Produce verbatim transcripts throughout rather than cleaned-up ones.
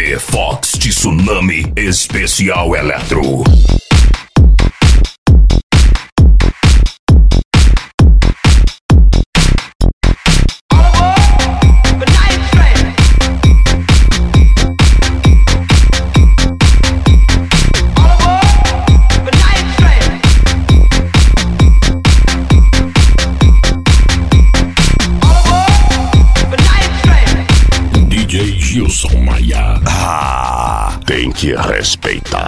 D Fox Tsunami Especial Eletro. D J Gilson Maia. Ah, tem que respeitar.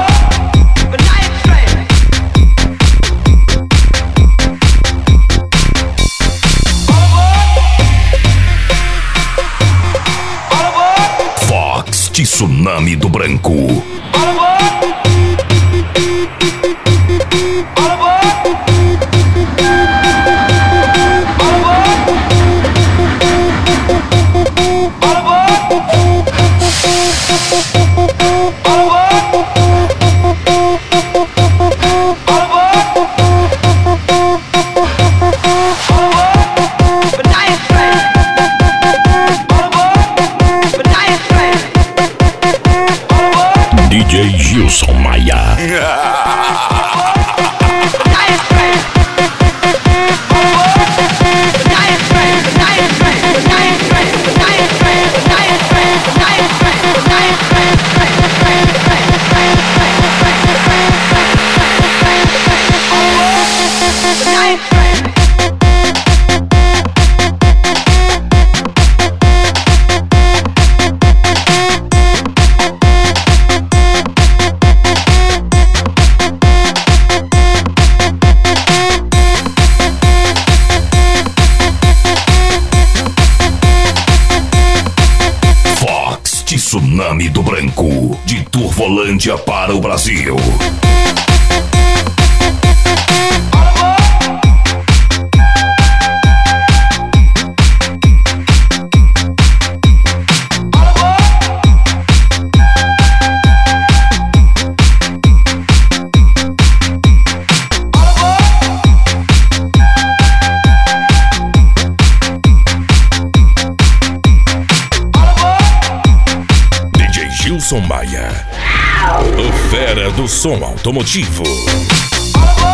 Fox Tsunami do Branco. D J Gilson Maia. Tsunami do Branco, de Turvolândia para o Brasil. Gilson Maia, o fera do som automotivo.